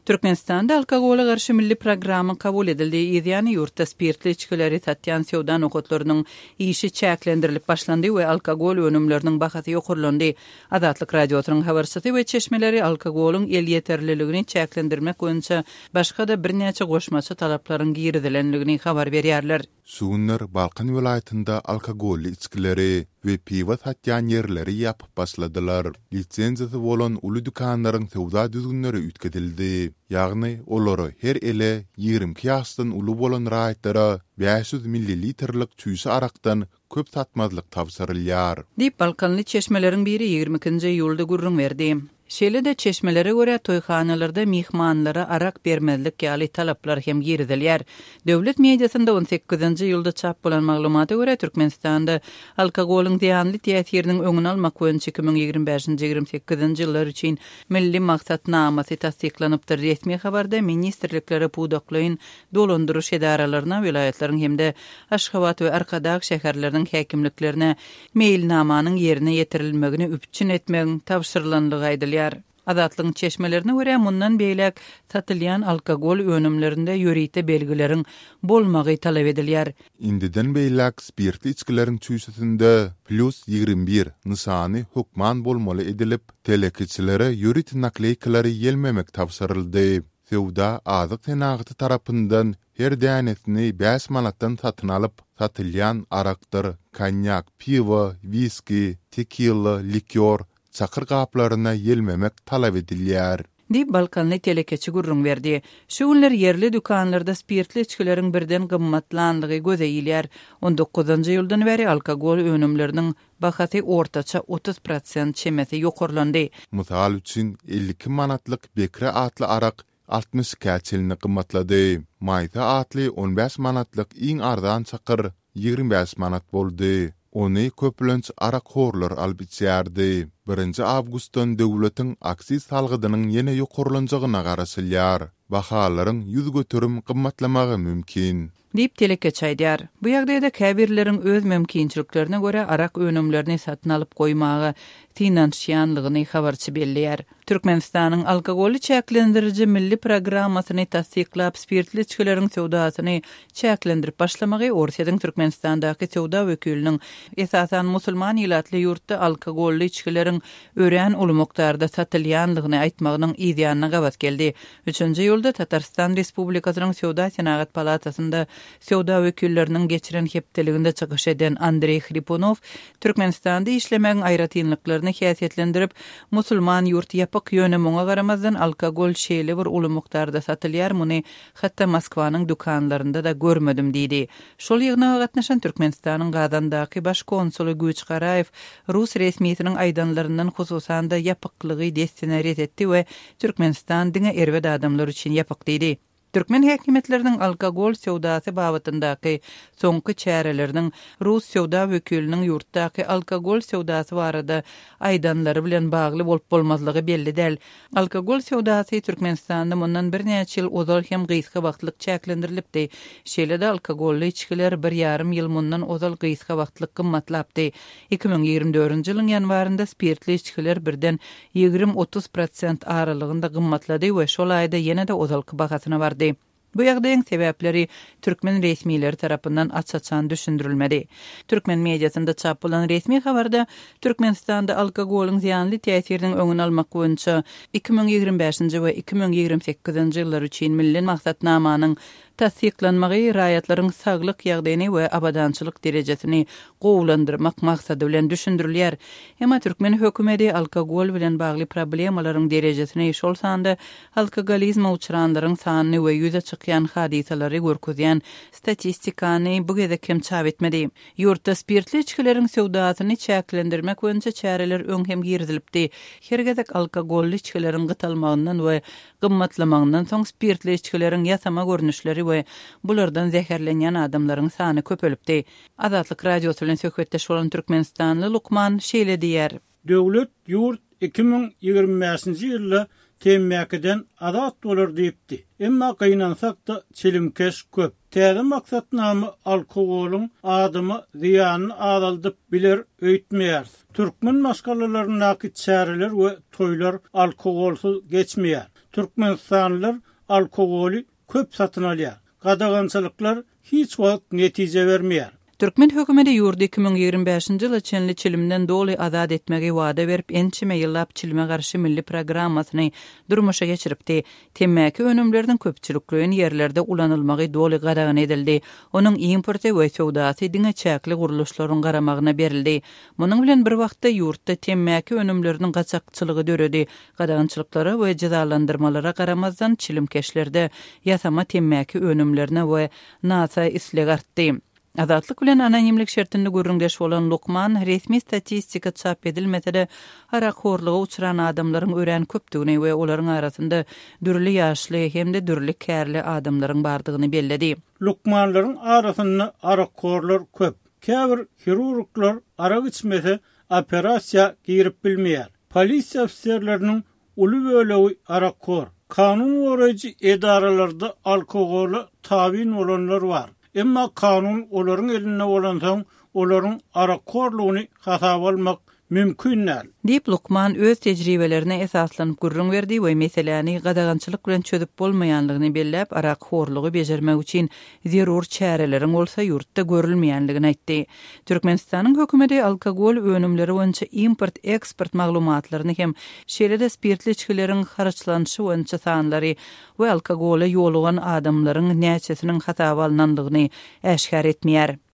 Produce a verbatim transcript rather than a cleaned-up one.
Türkmenistan'da alkogola karşı milli programı kabul edildi. İzyani yurtta spirtli içkileri satyan sevdan okutlarının işi çäklendirilip başlandı ve alkogol önümlerinin bahası yokurlandı. Azatlyk radiosynyň habarçysy we çeşmeleri alkogolun el yeterliligini çäklendirmek boýunça başga da birnäçe goşmaçy talaplaryň giridilenligini habar berýärler. Sugunlar Balkan vilayetinde alkogolli içkileri ve piwa satyan yerleri yapıp başladılar. Lisenziyası bolan uly dükanlaryň sowda düzgünleri ütkedildi. Ýagny olary her ele ýygrimi ýaşdan uly bolan raýatlara beş yüz millilitrlik tüýsü arakdan köp satmazlyk tapşyrylýar. Dip Balkanly çeşmeleriň biri ýigrimkinji ýylda gurrun berdi. Şeýle-de çeşmelere göre toýhanalarda mihmanlara arak bermezlik ýaly talaplar hem giridilýär. Döwlet mediasynda on sekizinji ýylda çap bolan maglumata göre Türkmenistanda alkogoluň ziýanly täsiriniň öňüni almak boýunça iki bin ýigirmi beşinji ýigirmi sekizinji ýyllar üçin milli maksatnamasy tasdiklanypdyr. Resmi habarda ministrlikleri pudaklaýyn dolandyryş edaralaryna vilayatlariň hemde Aşgabat we Arkadag şäherleriniň häkimliklerine meýilnamanyň ýerine ýetirilmegini üpçün etmegiň tapşyrylanlygy aýdylýar. Azatlyň çeşmelerine göre mundan beýlek satylýan alkogol önümlerinde ýörite belgileriň bolmagy talap edilýär. Indiden beýlek spirtli içkileriň tüýsüsinde plus ýygrimi bir nysany hukman bolmaly edilip, telekiçilere ýörite nakleykalary ýelmemek tapşyryldy. Sewda azyk tenagyty tarapyndan her dänesini beş manatdan satyn alyp satylýan arakdyr, konyak, piwo, viski, tekila, likör çakır gaplarına yelmemek talap edilýär. Dip Balkanly telekeçi gurrun berdi. Şu günler yerli dükanlarda spirtli içkileriň birden gymmatlanlygy gözeýilýär. on dokuzunji ýyldan beri alkogol önümleriniň bahasy ortaça otuz prosent çemeti ýokurlandy. Mysal üçin elli iki manatlyk Bekre atly arak altmış käçelini gymmatlady. Mayta atly on beş manatlyk iň ardan çakır ýygrimi beş manat boldy. Onu köplenç arak horlar alyp içýärdi. birinji awgustdan döwletiň aksiz salgydynyň ýene ýokurlanjagyna garaşylýar. Bahalaryň ýüz götürüm gymmatlamagy mümkin. Dip telekeç aýdýar. Bu ýagdaýda käbirleriň öz mümkinçiliklerine göre arak önümlerini satyn alyp goýmagy finansiýanlygyny habarçy belliýär. Türkmenistanyň alkogolly çäklendiriji milli programmasyny tasdiklap spirtli içkileriň sowdasyny çäklendirip başlamagy Orsiýadyň Türkmenistandaky sowda wekiliniň esasan musulman ýylatly ýurtda alkogolly içkileriň örän ulumokdarda satylýanlygyny aýtmagynyň ýa-da gabat geldi. Üçünji ýylda Tatarstan Respublikasynyň Sowda Senagat Palatasynda sowda wekilleriniň geçiren hepdeliginde çykyş eden Andrey Khripunov Türkmenistanda işlemegiň aýratynlyklaryny häsiýetlendirip musulman ýurt ýapyk ýönemeňe garamazdan alkogol şeýle bir uly mukdarda satylýar, muny hatda Moskwanyň dükanlarynda da görmedim diýdi. Şol ýygnaga gatnaşan Türkmenistanyň Gazandaky baş konsuly Güç Garayew Rus resmiýetiniň aýdanlaryndan hususan da ýapyklygy destinariýet etdi we Türkmenistan diňe erwet adamlar üçin ýapyk diýdi. Türkmen häkimetleriniň alkogol sowdasy babatyndaky soňky çäreleriniň Rus sowda wekiliniň ýurtdaky alkogol sowdasy barada aýdanlary bilen bagly bolup bolmazlygy belli däl. Alkogol sowdasy Türkmenistanda mundan bir näçe ýyl ozal hem gysga wagtlyk çäklendirilipdi. Şeýle-de alkogolly içkiler bir ýarym ýyl mundan ozal gysga wagtlyk gymmatlapdy. iki bin ýigirmi dördünji ýylyň ýanwarynda spirtli içkiler birden ýygrimi otuz prosent aralygynda gymmatlady we şol aýda ýene-de ozalky bahasyna bardy. Bu ýagdaýyň sebäpleri Türkmen resmiýetleri tarapyndan açaçan düşündirilmedi. Türkmen mediasynda çap bolan resmi habarda Türkmenistanda alkogoluň ziýanly täsiriniň öňüni almak boýunça iki bin ýigirmi beşinji we iki bin ýigirmi sekizinji ýyllar üçin milli maksatnamanyň tasdiklanmagy raýatlaryň saglyk ýagdaýyny we abadançylyk derejesini gowlandyrmak maksady bilen düşündirilýär. Emma Türkmen hökümeti alkogol bilen bagly problemalaryň derejesini şol sanda alkogolizma uçuranlaryň sanyny we ýüze çykýan hadisalary görkezýän statistikany bu gede kim çap etmedi. Ýurtda spirtli içkileriň sowdasyny çäklendirmek boýunça çäreler öň hem girdilipdi. Hergedek alkogolly içkileriň gytalmagyndan we gymmatlamagynyň soň spirtli içkileriň ýasama görnüşleri we bulardan zäherlenýän adamlaryň sany köpelipdi. Azatlyk radiosu bilen söhbetdeş bolan Türkmenistanly Lukman şeýle diýär. Döwlet ýurt iki bin ýigirmi beşinji ýylda temmäkiden azat bolar diýipdi. Emma gynansak da çelimkeş köp. Täze maksatnamy alkogoluň adamy ziýanyny azaldyp biler öýtmeýär. Türkmen maşgallalarynaky çäreler we toýlar alkogolsuz geçmeýär. Türkmenistanlılar alkogoli köp satın alýar. Gadagançylyklar hiç wagt netije bermeýär. Türkmen hökümeti ýurdu iki bin ýygrimi beşinji ýyly çenli çilimden doly azad etmege wada berip ençime ýyllap çilime garşy milli programmasyny durmuşa geçiripdi. Temmäki önümlerden köpçüliklerin ýerlerde ulanylmagy doly gadagan edildi. Onuň importy we sowdasy diňe çäkli guruluşlaryň garamagyna berildi. Munyň bilen bir wagtda ýurtda temmäki önümleriniň gaçakçylygy döredi. Gadagançylyklara we jazalandyrmalara garamazdan çilimkeşlerde ýasama temmäki önümlerine we nasa isleg artdy. Azatlyk bilen anonimlik şertinde görüňdeş bolan Lukman resmi statistika çap edilmese harak horluğa uçuran adamlaryň ören köpdigini we olaryň arasynda dürli ýaşly hemde dürli kärli adamlaryň bardygyny belledi. Lukmanlaryň arasynda arakkorlar köp. Käbir hirurglar arak içmese operasiýa girip bilmeýär. Polisiýa ofisiýerleriniň uly bölegi arakkor. Kanun goraýjy edaralarda alkogoly tabin bolanlar bar. Emma kanun olaryň eline bolansoň, olaryň arakkorlugyny hasaba almak mümkin näl. Diýip Lukman öz tejribelerine esaslanyp gurrun berdi we meseleni gadagançylyk bilen çözüp bolmaýanlygyny belläp arak horlugy bejermek üçin zerur çäreleriň bolsa ýurtda görülmeýänligini aýtdy. Türkmenistanyň hökümeti alkogol önümleri boýunça import eksport maglumatlaryny hem şeýle-de spirtli içkileriň haraçlanyşy boýunça sanlary we alkogola ýolugan adamlaryň näçesiniň hasaba alynanlygyny äşkar etmeýär.